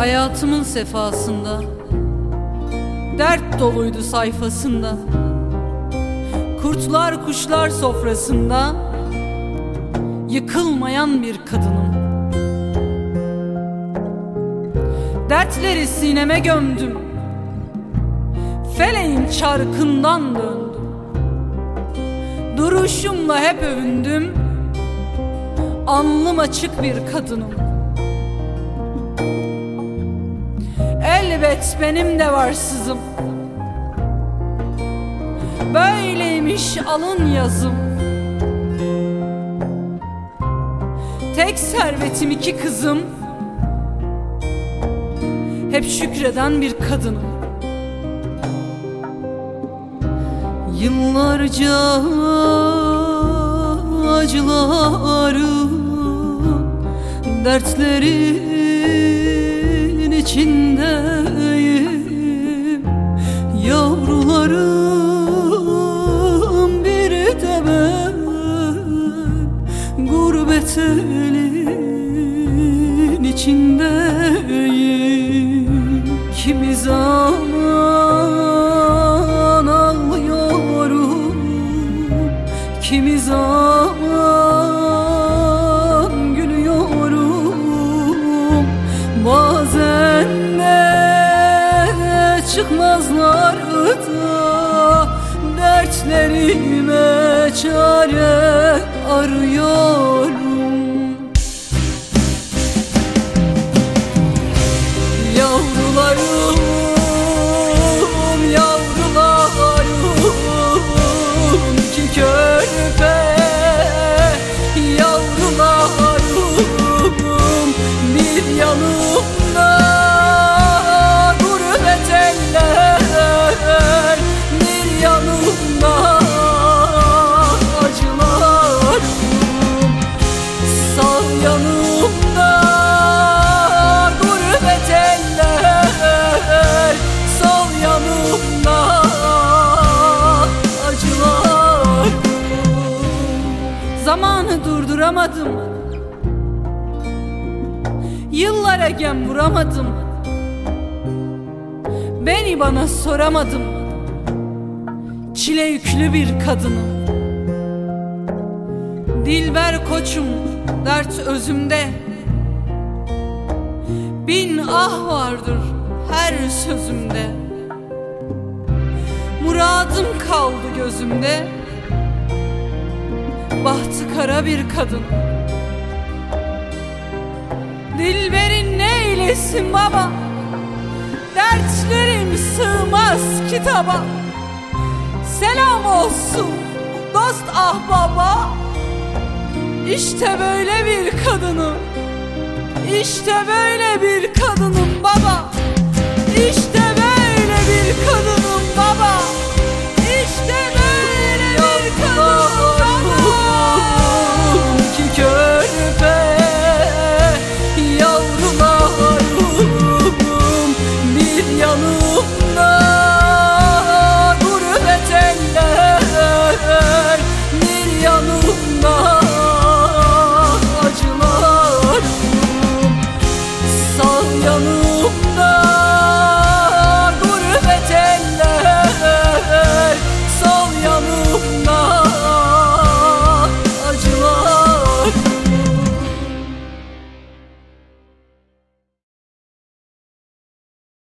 Hayatımın sefasında, dert doluydu sayfasında, kurtlar kuşlar sofrasında yıkılmayan bir kadınım. Dertleri sineme gömdüm, feleğin çarkından döndüm. Duruşumla hep övündüm, alnım açık bir kadınım. Elbet benim de var sızım, böyleymiş alın yazım. Tek servetim iki kızım, hep şükreden bir kadınım. Yıllarca acılarım, dertlerin içindeyim. Yavrularım bir de ben, gurbet elin içindeyim. Kimi zaman ağlıyorum, kimi zaman gülüyorum. Bazen de çıkmazlar da dertlerime çare arıyorum. Yavrularım, yavrularım, iki körpe yavrularım, bir yanımda gurbet eller, bir yanımda acılarım, sağ yanımda gurbet eller, sol yanımda acılarım. Zamanı durduramadım, yıllara gem vuramadım, beni bana soramadım, çile yüklü bir kadınım. Dilber koçum, dert özümde, bin ah vardır her sözümde. Muradım kaldı gözümde, bahtı kara bir kadın. Dilberin neylesin baba, dertlerim sığmaz kitaba. Selam olsun dost ahbaba, İşte böyle bir kadınım, İşte böyle bir kadınım baba, İşte böyle bir kadın.